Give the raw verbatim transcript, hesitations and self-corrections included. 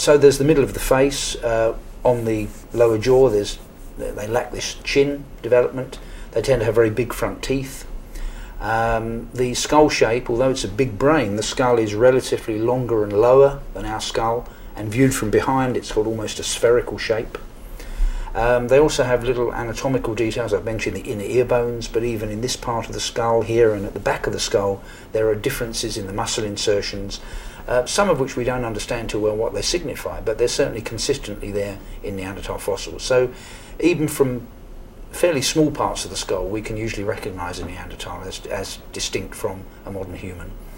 So there's the middle of the face. Uh, on the lower jaw, there's they lack this chin development. They tend to have very big front teeth. Um, the skull shape, although it's a big brain, the skull is relatively longer and lower than our skull, and viewed from behind it's got almost a spherical shape. Um, they also have little anatomical details. I've mentioned the inner ear bones, but even in this part of the skull here and at the back of the skull there are differences in the muscle insertions, uh, some of which we don't understand too well what they signify, but they're certainly consistently there in Neanderthal fossils. So even from fairly small parts of the skull we can usually recognise a Neanderthal as, as distinct from a modern human.